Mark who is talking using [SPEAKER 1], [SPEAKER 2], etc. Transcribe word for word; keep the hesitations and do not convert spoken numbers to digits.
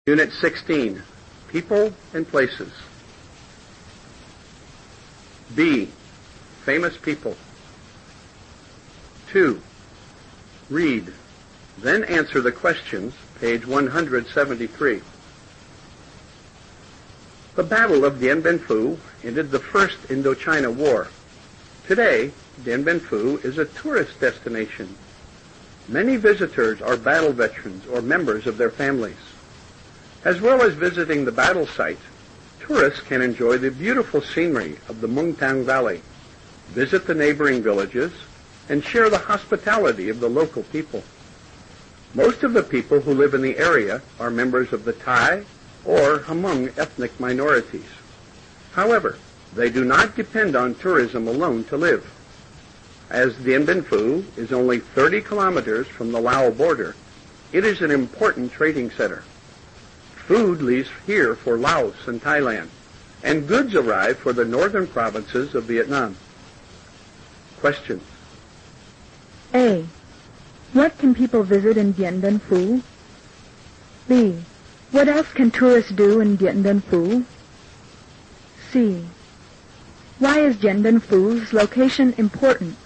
[SPEAKER 1] Unit sixteen, People and Places. B, Famous People. two. Read, then answer the questions, page one hundred seventy-three. The Battle of Dien Bien Phu ended the First Indochina War. Today, Dien Bien Phu is a tourist destination. Many visitors are battle veterans or members of their families. As well as visiting the battle site, tourists can enjoy the beautiful scenery of the Mung Tang Valley, visit the neighboring villages, and share the hospitality of the local people. Most of the people who live in the area are members of the Thai or Hmong ethnic minorities. However, they do not depend on tourism alone to live. As Dien Bien Phu is only thirty kilometers from the Lao border, it is an important trading center. Food leaves here for Laos and Thailand, and goods arrive for the northern provinces of Vietnam. Questions?
[SPEAKER 2] A. What can people visit in Dien Bien Phu? B. What else can tourists do in Dien Bien Phu? C. Why is Dien Bien Phu's location important?